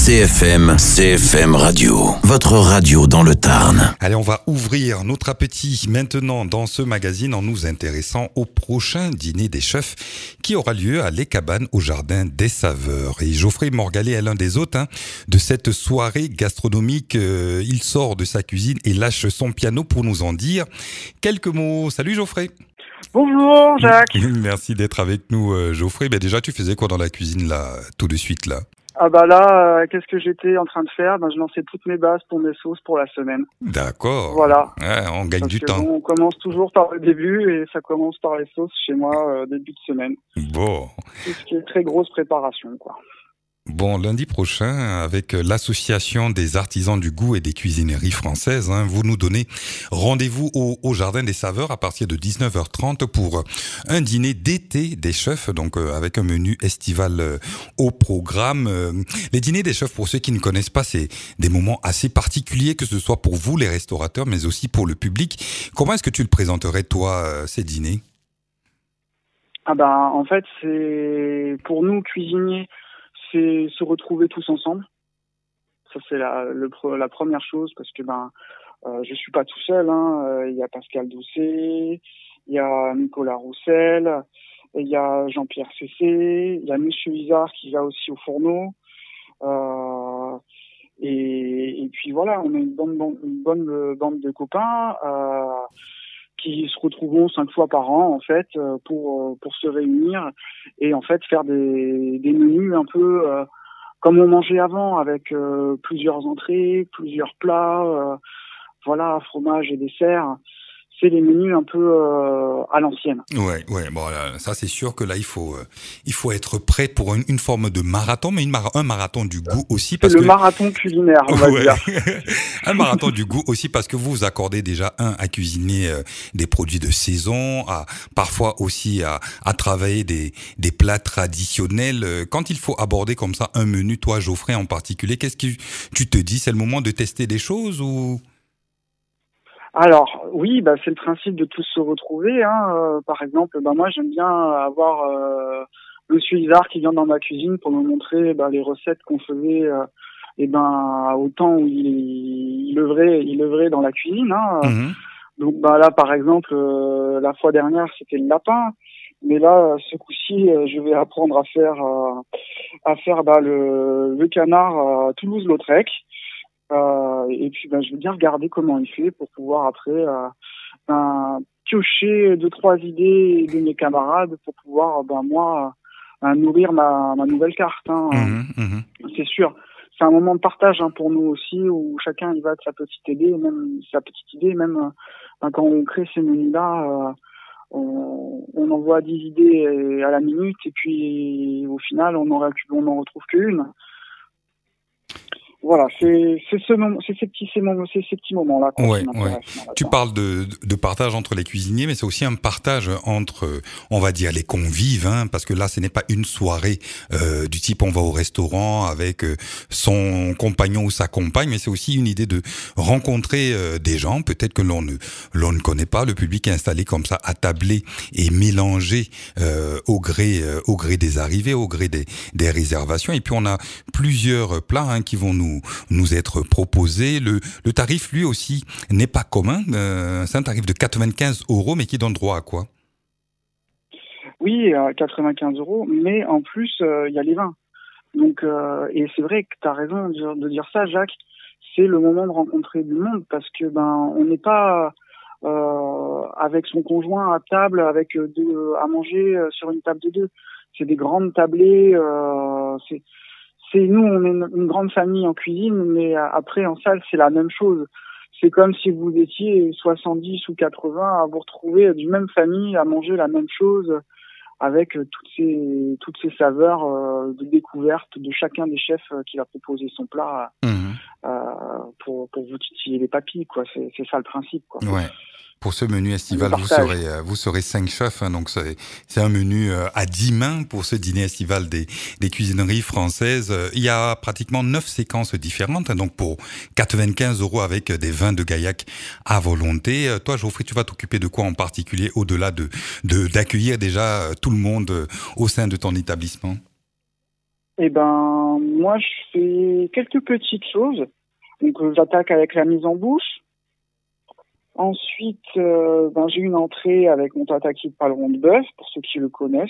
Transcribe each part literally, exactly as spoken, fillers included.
C F M, C F M Radio, votre radio dans le Tarn. Allez, on va ouvrir notre appétit maintenant dans ce magazine en nous intéressant au prochain dîner des chefs qui aura lieu à Les Cabanes au Jardin des Saveurs. Et Geoffrey Morgalet est l'un des hôtes hein, de cette soirée gastronomique. Euh, il sort de sa cuisine et lâche son piano pour nous en dire quelques mots. Salut Geoffrey. Bonjour Jacques. Merci d'être avec nous euh, Geoffrey. Ben déjà, tu faisais quoi dans la cuisine là, tout de suite là? Ah bah là, euh, qu'est-ce que j'étais en train de faire? Ben, je lançais toutes mes bases pour mes sauces pour la semaine. D'accord. Voilà. Ouais, on gagne Parce du que temps. bon, on commence toujours par le début et ça commence par les sauces chez moi euh, début de semaine. Bon. Tout ce qui est très grosse préparation, quoi. Bon, lundi prochain, avec l'association des artisans du goût et des cuisineries françaises, hein, vous nous donnez rendez-vous au, au Jardin des Saveurs à partir de dix-neuf heures trente pour un dîner d'été des chefs, donc euh, avec un menu estival euh, au programme. Euh, les dîners des chefs, pour ceux qui ne connaissent pas, c'est des moments assez particuliers, que ce soit pour vous, les restaurateurs, mais aussi pour le public. Comment est-ce que tu le présenterais, toi, euh, ces dîners? Ah ben, en fait, c'est pour nous cuisiniers, c'est se retrouver tous ensemble. Ça c'est la, le, la première chose parce que ben euh, je suis pas tout seul. Hein. Il y a Pascal Doucet, il y a Nicolas Roussel, il y a Jean-Pierre Cessé, il y a Monsieur Isard qui va aussi au fourneau. Euh, et, et puis voilà, on a une bonne, bonne, une bonne bande de copains euh, qui se retrouvent cinq fois par an en fait pour pour se réunir et en fait faire des des menus un peu euh, comme on mangeait avant avec euh, plusieurs entrées, plusieurs plats, euh, voilà, fromage et dessert. C'est des menus un peu euh, à l'ancienne. Ouais, ouais, bon, là, ça c'est sûr que là il faut, euh, il faut être prêt pour une, une forme de marathon, mais une mar- un marathon du goût aussi parce c'est le que marathon culinaire, on va ouais. dire. Un marathon du goût aussi parce que vous vous accordez déjà un à cuisiner euh, des produits de saison, à parfois aussi à, à travailler des, des plats traditionnels. Euh, Quand il faut aborder comme ça un menu, toi Geoffrey en particulier, qu'est-ce que tu te dis? C'est le moment de tester des choses ou? Alors oui, bah c'est le principe de tous se retrouver. Hein. Euh, par exemple, bah moi j'aime bien avoir euh, Monsieur Isard qui vient dans ma cuisine pour me montrer bah, les recettes qu'on faisait, euh, et ben au temps où il, il œuvrait, il œuvrait dans la cuisine. Hein. Mm-hmm. Donc bah là par exemple, euh, la fois dernière c'était le lapin, mais là ce coup-ci euh, je vais apprendre à faire euh, à faire bah, le, le canard euh, Toulouse-Lautrec. Euh, et puis ben, je vais bien regarder comment il fait pour pouvoir après euh, ben, piocher deux trois idées de mes camarades pour pouvoir ben moi euh, nourrir ma, ma nouvelle carte. Hein. Mmh, mmh. C'est sûr, c'est un moment de partage hein, pour nous aussi où chacun y va de sa petite idée, même sa petite idée, même ben, quand on crée ces menus-là, euh, on, on envoie dix idées à la minute et puis au final on en, on en retrouve qu'une. Voilà, c'est c'est ce moment, c'est ces petits ces moments, c'est ces petits moments-là. Ouais, ouais. Tu parles de, de partage entre les cuisiniers, mais c'est aussi un partage entre, on va dire, les convives, hein, parce que là, ce n'est pas une soirée euh, du type on va au restaurant avec euh, son compagnon ou sa compagne, mais c'est aussi une idée de rencontrer euh, des gens, peut-être que l'on ne l'on ne connaît pas. Le public est installé comme ça, attablé et mélangé euh, au gré euh, au gré des arrivées, au gré des des réservations. Et puis on a plusieurs plats hein, qui vont nous nous être proposé. Le, le tarif, lui aussi, n'est pas commun. Euh, c'est un tarif de quatre-vingt-quinze euros, mais qui donne droit à quoi? Oui, euh, quatre-vingt-quinze euros, mais en plus, il euh, y a les vins. Donc, euh, et c'est vrai que tu as raison de dire, de dire ça, Jacques. C'est le moment de rencontrer du monde parce que ben on n'est pas euh, avec son conjoint à table, avec deux, à manger sur une table de deux. C'est des grandes tablées. Euh, c'est C'est nous, on est une, une grande famille en cuisine, mais après en salle c'est la même chose. C'est comme si vous étiez soixante-dix ou quatre-vingts à vous retrouver d'une même famille à manger la même chose avec toutes ces toutes ces saveurs euh, de découverte de chacun des chefs qui va proposer son plat mmh. euh, pour pour vous titiller les papilles quoi. C'est c'est ça le principe quoi. Ouais. Pour ce menu estival, vous serez, vous serez cinq chefs, hein, donc c'est, c'est un menu à dix mains pour ce dîner estival des, des cuisineries françaises. Il y a pratiquement neuf séquences différentes, hein, donc pour quatre-vingt-quinze euros avec des vins de Gaillac à volonté. Toi, Geoffrey, tu vas t'occuper de quoi en particulier, au-delà de, de d'accueillir déjà tout le monde au sein de ton établissement? Eh ben, moi, je fais quelques petites choses. Donc, euh, j'attaque avec la mise en bouche. Ensuite, euh, ben, j'ai une entrée avec mon tataki de paleron de bœuf, pour ceux qui le connaissent.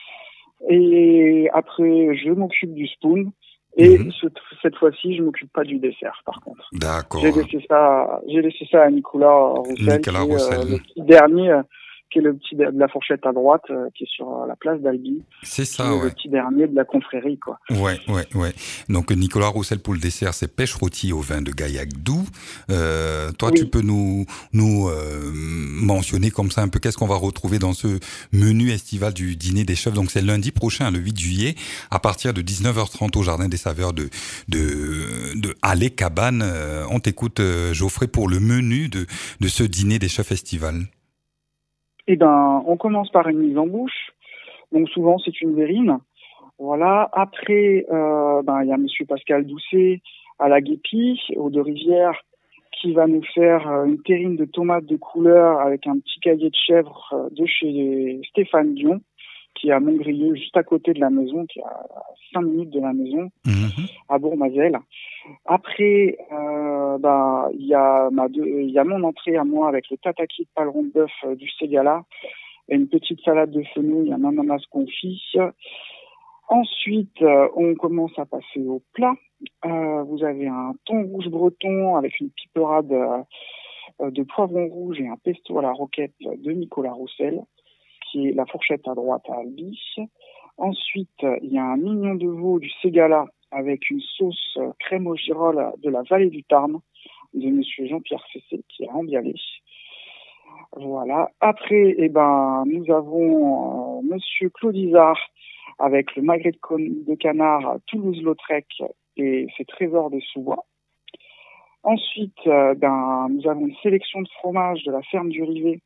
Et après, je m'occupe du spoon. Et Mhm. ce- cette fois-ci, je m'occupe pas du dessert, par contre. J'ai D'accord. laissé ça, j'ai laissé ça à Nicolas Roussel, Nicolas qui est Roussel. euh, le petit dernier, euh, qui est le petit de la fourchette à droite, euh, qui est sur euh, la place d'Albi, C'est qui ça, est le ouais. petit dernier de la confrérie, quoi. Ouais, ouais, ouais. Donc Nicolas Roussel pour le dessert, c'est pêche rôtie au vin de Gaillac doux. Euh, toi, tu Oui. peux nous nous euh, mentionner comme ça un peu qu'est-ce qu'on va retrouver dans ce menu estival du dîner des chefs. Donc c'est lundi prochain, le huit juillet, à partir de dix-neuf heures trente au Jardin des Saveurs de de de Allée Cabane. Euh, on t'écoute, euh, Geoffrey, pour le menu de de ce dîner des chefs estival. Eh ben, on commence par une mise en bouche. Donc souvent, c'est une verrine. Voilà. Après, euh, ben, il y a Monsieur Pascal Doucet à la Guépie, aux Deux Rivières, qui va nous faire euh, une terrine de tomates de couleur avec un petit cahier de chèvre euh, de chez Stéphane Dion, qui est à Montgrieux, juste à côté de la maison, qui est à cinq minutes de la maison, Mhm. à Bourmazel. Après, euh, ben, il y a ma deux, il y a mon entrée à moi avec le tataki de paleron de bœuf euh, du Ségala et une petite salade de fenouil, un ananas confit. Ensuite, euh, on commence à passer au plat. Euh, vous avez un thon rouge breton avec une piperade euh, de poivron rouge et un pesto à la roquette de Nicolas Roussel, qui est la fourchette à droite à Albi. Ensuite, il y a un mignon de veau du Ségala avec une sauce euh, crème au girolles de la vallée du Tarn de Monsieur Jean-Pierre Fessé, qui est rembialé. Voilà. Après, eh ben, nous avons euh, Monsieur Claude Isard avec le magret de, con- de canard Toulouse-Lautrec et ses trésors des sous-bois. Ensuite, euh, ben, nous avons une sélection de fromages de la ferme du Rivet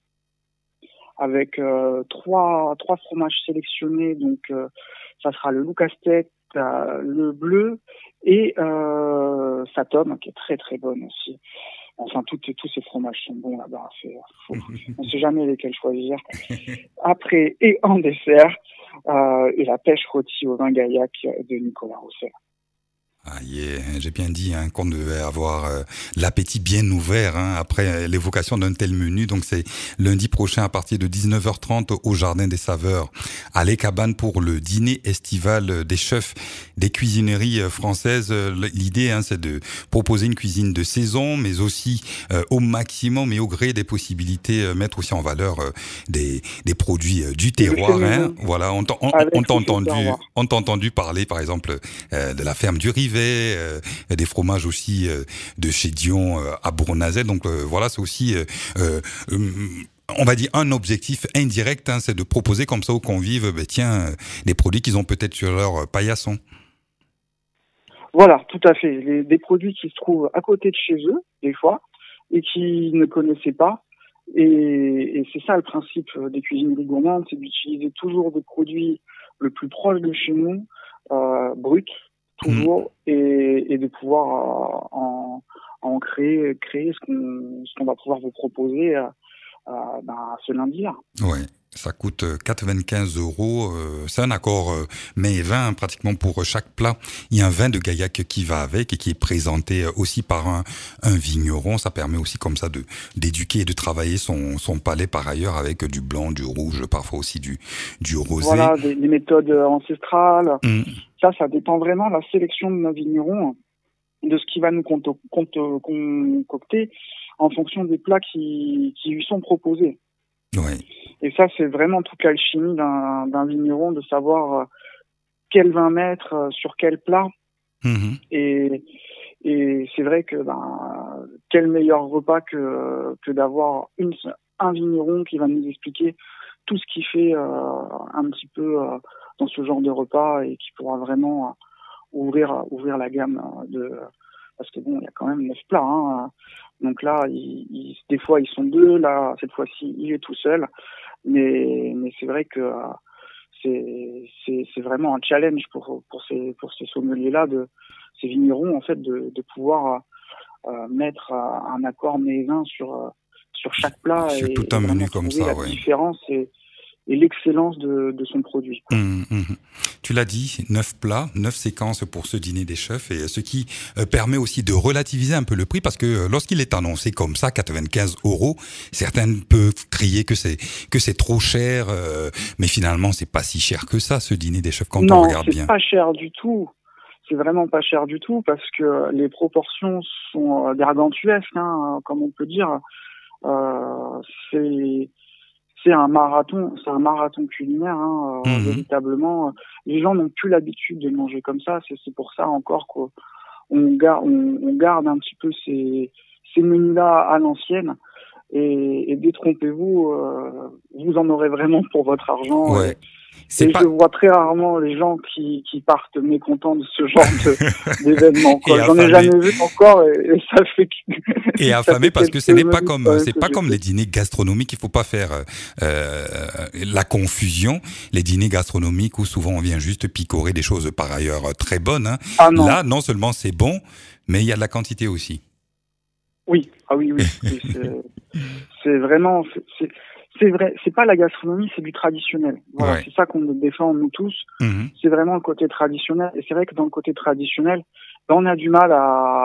avec euh, trois trois fromages sélectionnés. Donc, euh, ça sera le loup casse-tête, euh, le bleu et euh, sa tome, qui est très très bonne aussi. Enfin, tout- tous ces fromages sont bons là-bas. C'est, faut- on ne sait jamais lesquels choisir. Après, et en dessert, euh, et la pêche rôtie au vin Gaillac de Nicolas Roussel. Ah, yeah, j'ai bien dit hein, qu'on devait avoir euh, l'appétit bien ouvert hein, après euh, l'évocation d'un tel menu. Donc c'est lundi prochain à partir de dix-neuf heures trente au Jardin des Saveurs à Les Cabanes pour le dîner estival des chefs des cuisineries euh, françaises. Euh, L'idée hein, c'est de proposer une cuisine de saison, mais aussi euh, au maximum et au gré des possibilités euh, mettre aussi en valeur euh, des, des produits euh, du Et le fait terroir. Hein. maison, Voilà, on t'a on, on avec t'a le fait entendu, terroir. on t'a entendu parler par exemple euh, de la ferme du Rivet. Euh, des fromages aussi euh, de chez Dion euh, à Bournazel. Donc euh, voilà, c'est aussi, euh, euh, on va dire, un objectif indirect, hein, c'est de proposer comme ça aux convives, ben, tiens, euh, des produits qu'ils ont peut-être sur leur euh, paillasson. Voilà, tout à fait. Les, des produits qui se trouvent à côté de chez eux, des fois, et qui ne connaissaient pas. Et, et c'est ça le principe des cuisineries gourmandes, c'est d'utiliser toujours des produits le plus proche de chez nous, euh, bruts, Mmh. toujours, et, et de pouvoir euh, en, en créer, créer ce qu'on, ce qu'on va pouvoir vous proposer euh, euh, ben, ce lundi-là. Ouais. Ça coûte quatre virgule vingt-quinze euros. Euh, c'est un accord euh, mais vin hein, pratiquement pour chaque plat. Il y a un vin de Gaillac qui va avec et qui est présenté aussi par un, un vigneron. Ça permet aussi comme ça de d'éduquer et de travailler son, son palais par ailleurs avec du blanc, du rouge, parfois aussi du, du rosé. Voilà, des, des méthodes ancestrales. Mmh. Ça, ça dépend vraiment de la sélection de nos vignerons, de ce qui va nous conto- conto- concocter en fonction des plats qui, qui lui sont proposés. Ouais. Et ça, c'est vraiment toute l'alchimie d'un, d'un vigneron, de savoir quel vin mettre sur quel plat. Mmh. Et, et c'est vrai que ben, quel meilleur repas que, que d'avoir une, un vigneron qui va nous expliquer tout ce qu'il fait euh, un petit peu euh, dans ce genre de repas et qui pourra vraiment euh, ouvrir ouvrir la gamme de, parce que bon, il y a quand même neuf plats, hein. Donc là, il, il, des fois ils sont deux, là cette fois-ci il est tout seul, mais mais c'est vrai que euh, c'est c'est c'est vraiment un challenge pour pour ces pour ces sommeliers là, de ces vignerons en fait, de de pouvoir euh, mettre euh, un accord mets et vin sur euh, sur chaque plat Sur et, tout et un vraiment menu comme trouver ça, la ouais. différence et et l'excellence de, de son produit. Mmh, mmh. Tu l'as dit, neuf plats, neuf séquences pour ce dîner des chefs, et ce qui euh, permet aussi de relativiser un peu le prix, parce que euh, lorsqu'il est annoncé comme ça, quatre-vingt-quinze euros, certains peuvent crier que c'est que c'est trop cher, euh, mais finalement c'est pas si cher que ça, ce dîner des chefs quand non, on regarde bien. Non, c'est pas cher du tout. C'est vraiment pas cher du tout, parce que les proportions sont gargantuesques, hein, comme on peut dire. Euh, c'est c'est un marathon, c'est un marathon culinaire, hein, euh, mmh. véritablement. Les gens n'ont plus l'habitude de manger comme ça. C'est, c'est pour ça encore qu'on garde, on, on garde un petit peu ces, ces menus-là à l'ancienne. Et, et détrompez-vous, euh, vous en aurez vraiment pour votre argent. Ouais. Et, C'est et pas... je vois très rarement les gens qui, qui partent mécontents de ce genre de, d'événement. Quoi. J'en ai jamais vu encore, et, et ça fait que... Et affamé parce que ce n'est pas comme, c'est pas comme les dîners gastronomiques. Il faut pas faire euh, la confusion. Les dîners gastronomiques où souvent on vient juste picorer des choses par ailleurs très bonnes. Hein. Ah non. Là, non seulement c'est bon, mais il y a de la quantité aussi. Oui, ah oui, oui. oui c'est, c'est vraiment... C'est, c'est... C'est vrai, c'est pas la gastronomie, c'est du traditionnel. Voilà, ouais. C'est ça qu'on défend nous tous. Mmh. C'est vraiment le côté traditionnel. Et c'est vrai que dans le côté traditionnel, ben on a du mal à,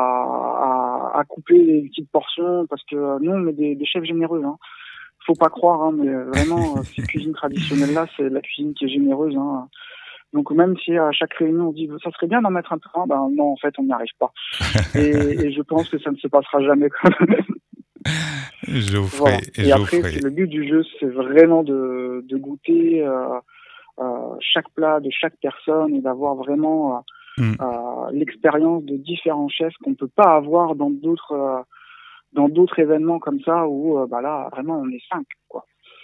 à, à couper les petites portions parce que nous, on est des, des chefs généreux. Hein. Faut pas croire, hein, mais vraiment, cette cuisine traditionnelle-là, c'est la cuisine qui est généreuse. Hein. Donc même si à chaque réunion on dit ça serait bien d'en mettre un peu, ben non, en fait, on n'y arrive pas. et, et je pense que ça ne se passera jamais quand même. Geoffrey, voilà. Et Geoffrey. après, c'est le but du jeu, c'est vraiment de, de goûter euh, euh, chaque plat de chaque personne et d'avoir vraiment euh, mm. euh, l'expérience de différents chefs qu'on peut pas avoir dans d'autres euh, dans d'autres événements comme ça où euh, bah là vraiment on est cinq quoi.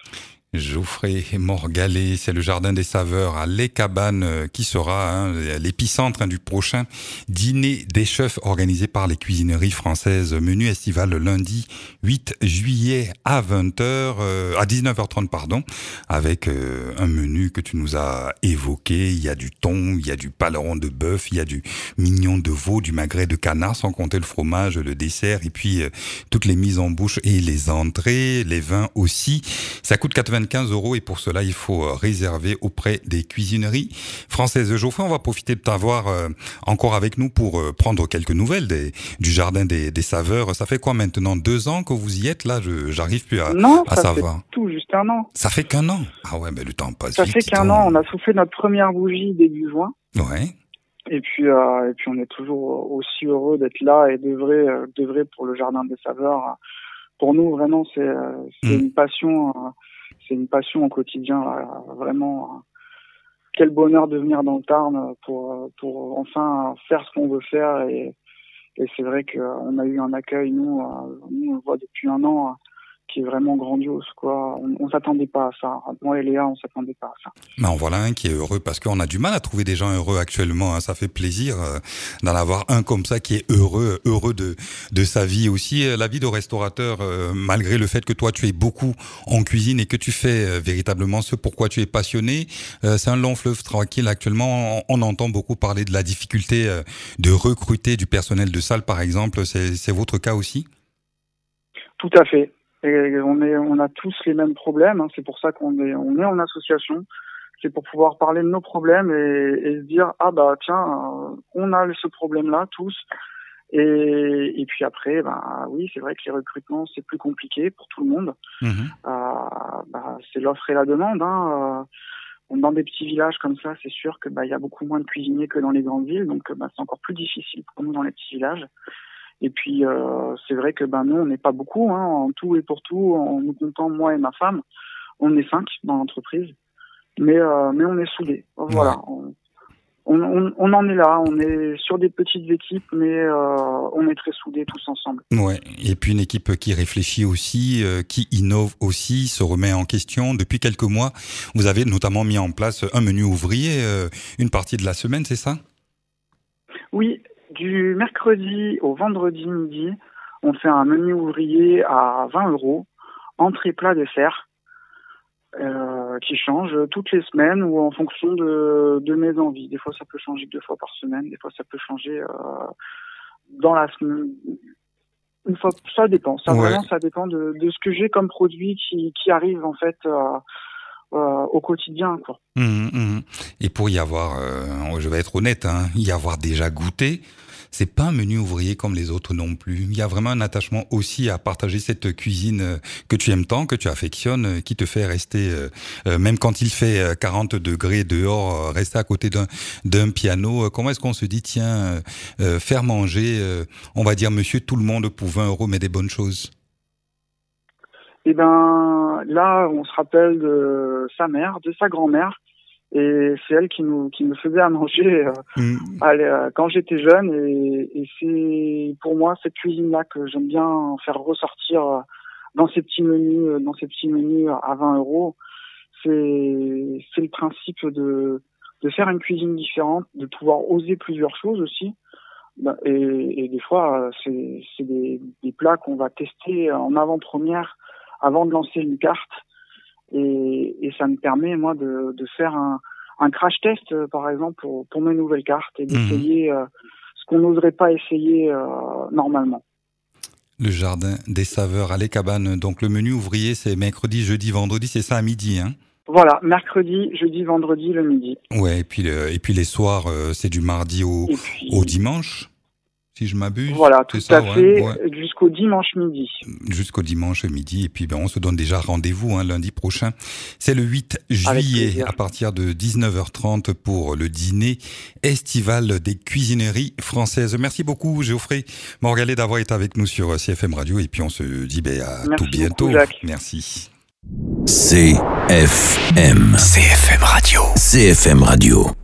Geoffrey Morgalet, c'est le Jardin des Saveurs à Les Cabanes qui sera hein, l'épicentre hein, du prochain dîner des chefs organisé par les cuisineries françaises. Menu estival le lundi huit juillet à vingt heures, euh, à dix-neuf heures trente pardon, avec euh, un menu que tu nous as évoqué. Il y a du thon, il y a du paleron de bœuf, il y a du mignon de veau, du magret de canard, sans compter le fromage, le dessert et puis euh, toutes les mises en bouche et les entrées, les vins aussi. Ça coûte quatre-vingt-quinze euros et pour cela, il faut réserver auprès des cuisineries françaises. Geoffrey, on va profiter de t'avoir euh, encore avec nous pour euh, prendre quelques nouvelles des, du Jardin des, des Saveurs. Ça fait quoi maintenant? Deux ans que vous y êtes là? Je, j'arrive plus à, non, à ça savoir. fait tout juste un an. Ça fait qu'un an? Ah ouais, mais le temps passe Ça vite. fait qu'un an. On a soufflé notre première bougie début juin. Ouais. Et puis, euh, et puis on est toujours aussi heureux d'être là et d'œuvrer, euh, d'œuvrer pour le Jardin des Saveurs. Pour nous, vraiment, c'est, c'est mmh. une passion... Euh, C'est une passion au quotidien, vraiment. Quel bonheur de venir dans le Tarn pour, pour enfin faire ce qu'on veut faire. Et, et c'est vrai qu'on a eu un accueil, nous, nous on le voit depuis un an, qui est vraiment grandiose, quoi. On, on s'attendait pas à ça. Moi et Léa, on s'attendait pas à ça. Mais en voilà un qui est heureux, parce qu'on a du mal à trouver des gens heureux actuellement. Hein. Ça fait plaisir euh, d'en avoir un comme ça qui est heureux, heureux de de sa vie aussi. La vie de restaurateur, euh, malgré le fait que toi tu es beaucoup en cuisine et que tu fais euh, véritablement ce pourquoi tu es passionné, euh, c'est un long fleuve tranquille. Actuellement, on, on entend beaucoup parler de la difficulté euh, de recruter du personnel de salle, par exemple. C'est, c'est votre cas aussi? Tout à fait. Et on est, on a tous les mêmes problèmes. Hein. C'est pour ça qu'on est, on est en association. C'est pour pouvoir parler de nos problèmes et, et se dire ah bah tiens, euh, on a ce problème-là tous. Et, et puis après, bah oui, c'est vrai que les recrutements c'est plus compliqué pour tout le monde. Mmh. Euh, bah, c'est l'offre et la demande. Hein. Euh, dans des petits villages comme ça, c'est sûr que bah il y a beaucoup moins de cuisiniers que dans les grandes villes, donc bah c'est encore plus difficile pour nous dans les petits villages. Et puis, euh, c'est vrai que ben nous, on n'est pas beaucoup, hein, en tout et pour tout, en nous comptant moi et ma femme. On est cinq dans l'entreprise, mais, euh, mais on est soudés. Voilà. Ouais. On, on, on en est là, on est sur des petites équipes, mais euh, on est très soudés tous ensemble. Ouais. Et puis une équipe qui réfléchit aussi, euh, qui innove aussi, se remet en question. Depuis quelques mois, vous avez notamment mis en place un menu ouvrier, euh, une partie de la semaine, c'est ça? Oui. Du mercredi au vendredi midi, on fait un menu ouvrier à vingt euros, entrée, plat, dessert, euh, qui change toutes les semaines ou en fonction de, de mes envies. Des fois, ça peut changer deux fois par semaine, des fois, ça peut changer euh, dans la semaine. Une fois, ça dépend. Ça, ouais. Vraiment, ça dépend de, de ce que j'ai comme produit qui, qui arrive en fait euh, euh, au quotidien, quoi. Mmh, mmh. Et pour y avoir, euh, je vais être honnête, hein, y avoir déjà goûté, c'est pas un menu ouvrier comme les autres non plus. Il y a vraiment un attachement aussi à partager cette cuisine que tu aimes tant, que tu affectionnes, qui te fait rester, euh, même quand il fait quarante degrés dehors, rester à côté d'un, d'un piano. Comment est-ce qu'on se dit, tiens, euh, faire manger, euh, on va dire monsieur tout le monde pour vingt euros, mais des bonnes choses? Et ben là, on se rappelle de sa mère, de sa grand-mère, et c'est elle qui nous qui nous faisait à manger euh, Mmh. allez, euh, quand j'étais jeune. Et, et c'est pour moi cette cuisine-là que j'aime bien faire ressortir euh, dans ces petits menus, euh, dans ces petits menus à vingt euros. C'est c'est le principe de de faire une cuisine différente, de pouvoir oser plusieurs choses aussi. Ben, Et, et des fois, euh, c'est c'est des, des plats qu'on va tester en avant-première avant de lancer une carte. Et, et ça me permet, moi, de, de faire un, un crash test, euh, par exemple, pour, pour mes nouvelles cartes et d'essayer euh, ce qu'on n'oserait pas essayer euh, normalement. Le jardin des saveurs à Les Cabanes. Donc le menu ouvrier, c'est mercredi, jeudi, vendredi, c'est ça à midi, hein? Voilà, mercredi, jeudi, vendredi, le midi. Ouais, et puis, le, et puis les soirs, euh, c'est du mardi au, Et puis, au dimanche, si je m'abuse. voilà, tout c'est à ça, fait, ouais, ouais. jusqu'au dimanche midi. Jusqu'au dimanche midi. Et puis, ben, on se donne déjà rendez-vous hein, lundi prochain. C'est le huit juillet à partir de dix-neuf heures trente pour le dîner estival des cuisineries françaises. Merci beaucoup, Geoffrey Morgalet, d'avoir été avec nous sur C F M Radio. Et puis, on se dit ben, à Merci tout bientôt. beaucoup, Jacques. Merci. C F M. C F M Radio. C F M Radio.